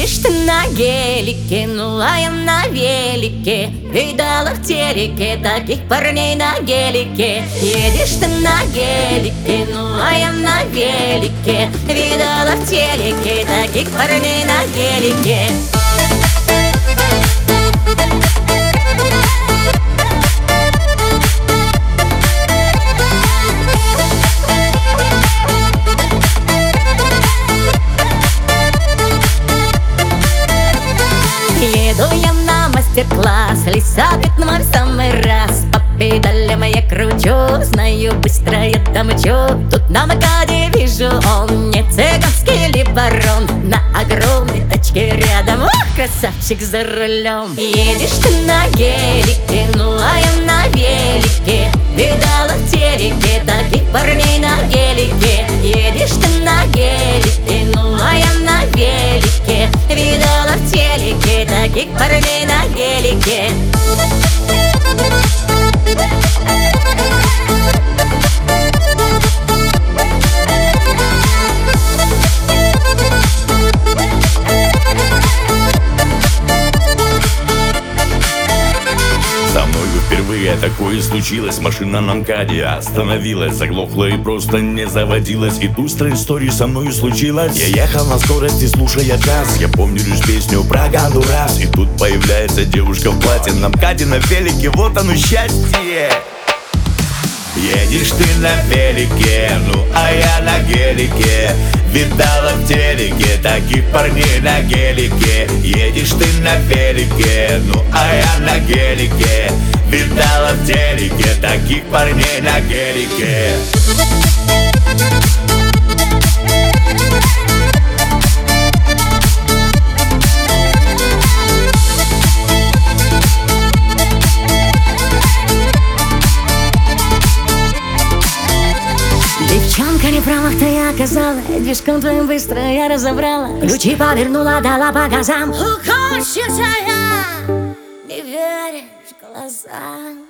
Едешь ты на гелике, ну а я на велике. Видала в телеке таких парней на гелике. Едешь ты на гелике, ну а я на велике. Видала в телеке таких парней на гелике. Еду я на мастер-класс, Лисабет мой в самый раз. По педалям я кручу, знаю, быстро я там учу. Тут на МКАДе вижу, он не цыганский ли барон. На огромной тачке рядом, ох, красавчик за рулем. Едешь ты на гелике, ну а я на велике. Видала в телеке таких парней на гелике. Едешь ты на гелике, ну а я на велике. Видала в телеке таких парней на гелике. Со мною впервые такое случилось. Машина на МКАДе остановилась, заглохла и просто не заводилась. И тустрая история со мною случилась. Я ехал на скорости, слушая джаз. Я помню лишь песню про Гондурас. И тут появляется девушка в платье на МКАДе, на велике, вот оно счастье. Едешь ты на велике, ну а я на гелике. Видала в телеке таких парней на гелике. Едешь ты на велике, ну а я на гелике. Видала в телеке таких парней на гелике. Девчонка не промах-то я оказалась. Движком твоим быстро я разобрала. Ключи повернула, дала по газам. Уходчивая, не веришь глазам.